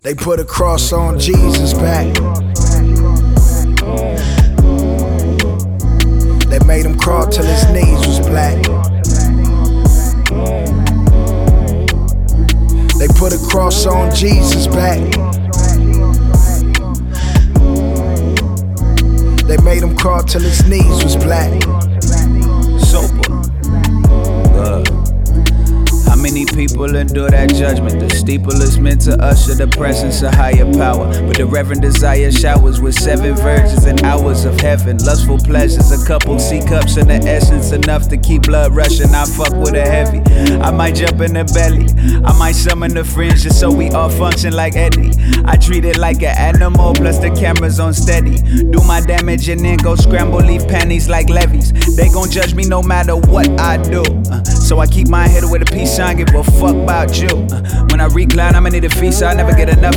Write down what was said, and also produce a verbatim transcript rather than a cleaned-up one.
They put a cross on Jesus' back. They made him crawl till his knees was black. They put a cross on Jesus' back. They made him crawl till his knees was black. Sober. Uh. How many people endure that judgment? The steeple is meant to usher the presence of higher power, but the reverend desire showers with seven virgins and hours of heaven. Lustful pleasures, a couple C-cups in the essence, enough to keep blood rushing. I fuck with a heavy. I might jump in the belly, I might summon the fringe just so we all function like Eddie. I treat it like an animal, plus the cameras on steady. Do my damage and then go scramble, leave panties like levees. They gon' judge me no matter what I do, uh, so I keep my head with a peace sign, give a fuck about you. uh, When I recline, I'ma need a feast, I never get enough